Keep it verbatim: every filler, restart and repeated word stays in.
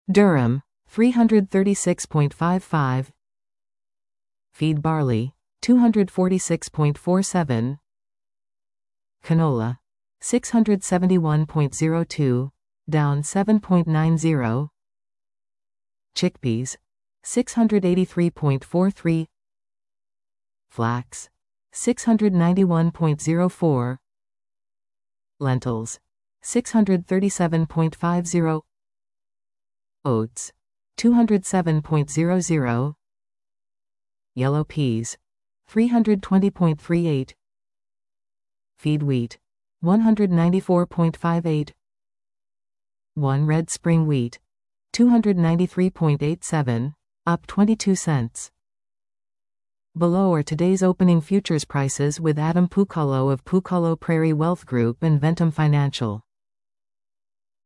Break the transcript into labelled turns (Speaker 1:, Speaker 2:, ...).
Speaker 1: Durum, three hundred thirty-six point five five. Feed barley, two hundred forty-six point four seven. Canola, six hundred seventy-one point zero two, down seven point nine zero. Chickpeas, six hundred eighty-three point four three. Flax, six hundred ninety-one point zero four. Lentils, six hundred thirty-seven point five zero. Oats, two hundred seven point zero zero. Yellow peas, three hundred twenty point three eight. Feed wheat, one hundred ninety-four point five eight. one red spring wheat, two hundred ninety-three point eight seven, up twenty-two cents. Below are today's opening futures prices with Adam Pucalo of Pucalo Prairie Wealth Group and Ventum Financial.